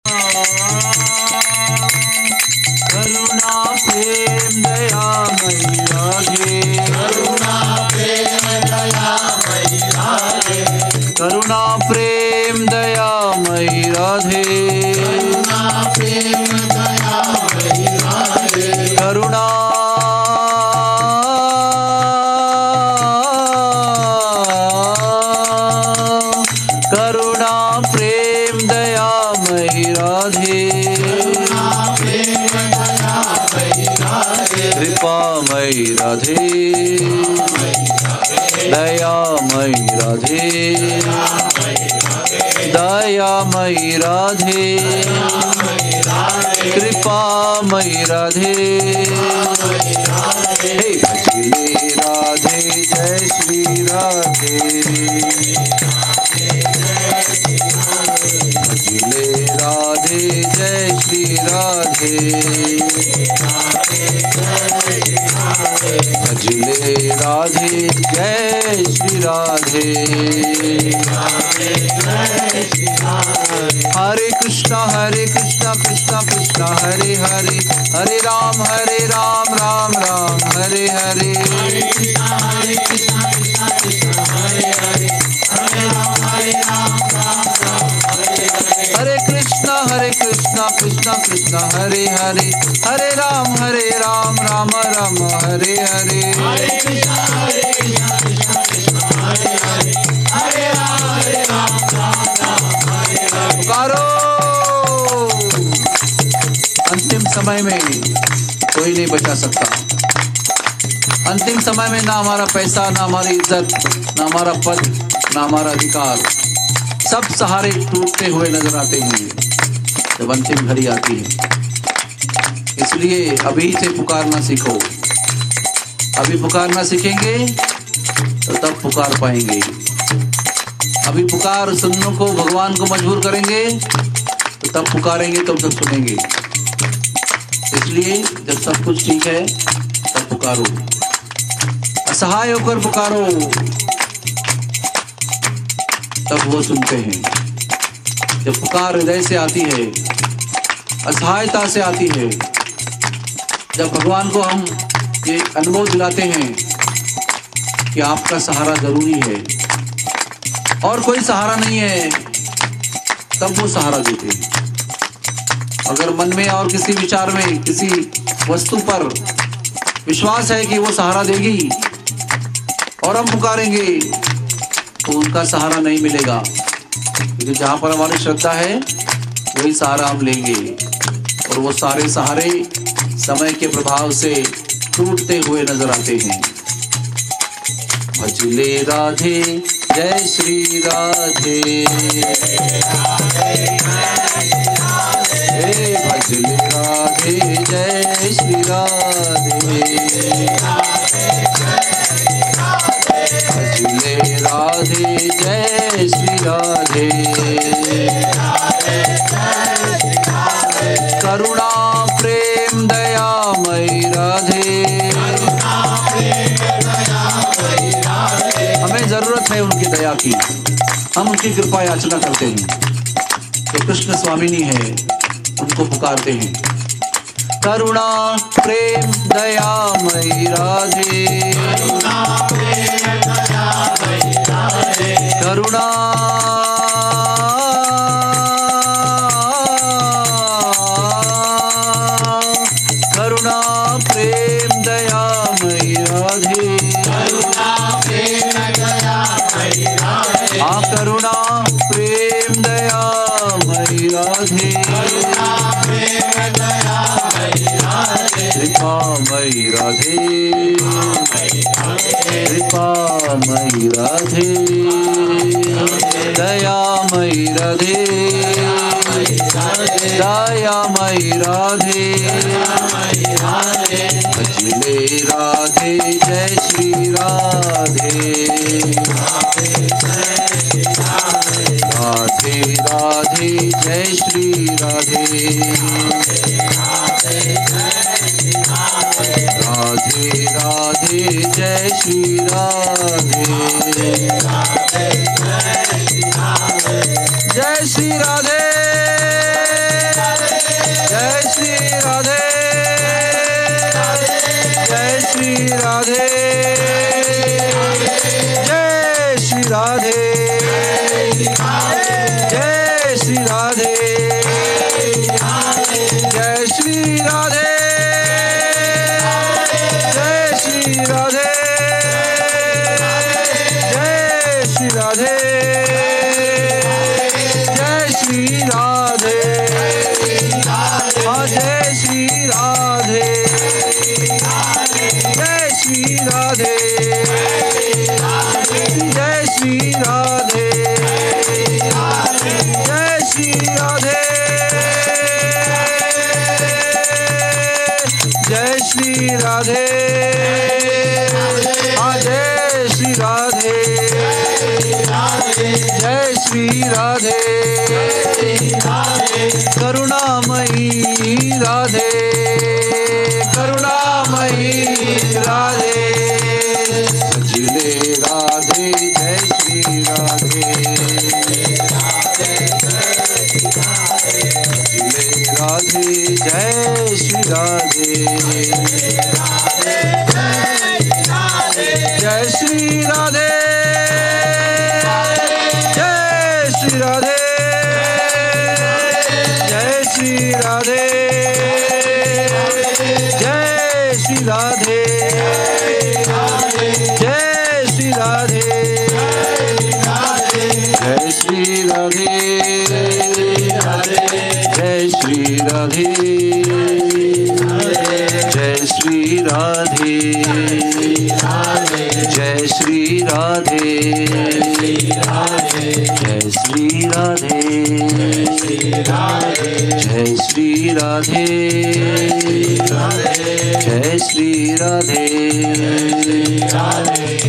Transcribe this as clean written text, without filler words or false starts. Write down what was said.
करुणा प्रेम दया मई राधे, करुणा प्रेम दया मई राधे, करुणा प्रेम दया मई राधे, करुणा प्रेम दया मई राधे, करुणा करुणा प्रेम दया मई राधे, कृपा मई राधे, दया मई राधे, दया मई राधे, कृपा मई राधे, हे भजले राधे जय श्री राधे, भजले राधे जय श्री राधे, भजले राधे जय श्री राधे, हरे कृष्णा कृष्णा कृष्णा हरे हरे, हरे राम राम राम हरे हरे, हरे कृष्णा कृष्णा कृष्णा हरे हरे, हरे राम राम राम हरे हरे, पुकारो। अंतिम समय में कोई नहीं बचा सकता। अंतिम समय में ना हमारा पैसा, ना हमारी इज्जत, ना हमारा पद, ना हमारा अधिकार, सब सहारे टूटते हुए नजर आते हैं जब अंतिम घड़ी आती है। इसलिए अभी से पुकारना सीखो। अभी पुकारना सीखेंगे तो तब पुकार पाएंगे। अभी पुकार सुनने को भगवान को मजबूर करेंगे तो तब पुकारेंगे, तब सब सुनेंगे। इसलिए जब सब कुछ ठीक है तब पुकारो, असहाय होकर पुकारो, तब वो सुनते हैं। जब पुकार हृदय से आती है, असहायता से आती है, जब भगवान को हम ये अनुभव दिलाते हैं कि आपका सहारा जरूरी है और कोई सहारा नहीं है, तब वो सहारा देते हैं। अगर मन में और किसी विचार में, किसी वस्तु पर विश्वास है कि वो सहारा देगी और हम पुकारेंगे तो उनका सहारा नहीं मिलेगा, क्योंकि जहाँ पर हमारी श्रद्धा है वही सहारा हम लेंगे। और वो सारे सहारे समय के प्रभाव से टूटते हुए नजर आते हैं। भजले राधे जय श्री राधे, हे भजले राधे जय श्री राधे, भजले राधे जय श्री राधे, करुणा प्रेम दया मई राधे। हमें जरूरत है उनकी दया की, हम उनकी कृपा याचना करते हैं। तो कृष्ण स्वामिनी है, उनको पुकारते हैं। करुणा प्रेम दया मई राधे, करुणा करुणा प्रेम दया मई राधे, हाँ करुणा प्रेम दया मई राधे, कृपा मई राधे, कृपा मई राधे, दया मई राधे, दया मई राधे, भजले राधे जय श्री राधे, राधे राधे जय श्री राधे, राधे राधे जय श्री राधे, जय श्री राधे। श्री राधे जय श्री राधे जय श्री राधे जय श्री राधे जय श्री राधे जय श्री राधे जय श्री राधे जय श्री राधे जय श्री राधे जय श्री राधे जय श्री राधे जय श्री राधे जय श्री राधे जय श्री राधे जय श्री राधे करुणामयी राधे करुणामयी राधे भजले राधे जय श्री राधे भजले राधे जय श्री राधे जय श्री राधे जय श्री राधे जय श्री राधे जय श्री राधे जय श्री राधे जय श्री राधे जय श्री राधे जय श्री राधे जय श्री राधे जय श्री राधे जय श्री राधे जय श्री राधे